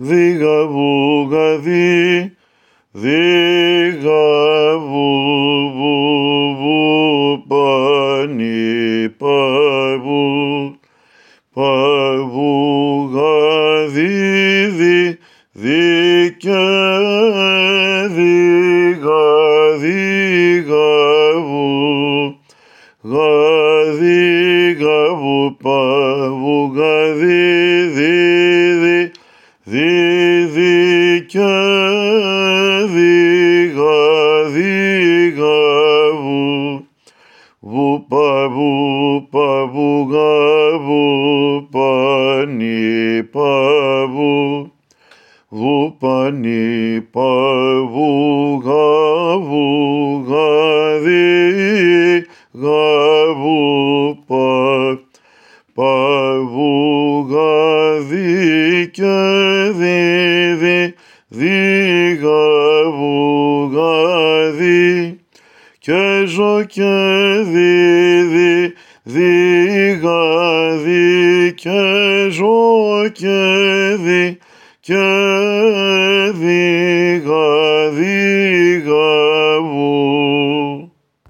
Δίγα βουγαδί, δίγα βου πανι παβου, παβουγαδί δίκαι δίγα βου, γαδίγα βου παβουγαδί δίκαι δίγα βου, βου παβουγα βου πανι παβου, βου πανι παβουγα βουγαδίγα βου παβουγαδίκαι δίγα βουγαδί, και ζω και δίγα και ζω και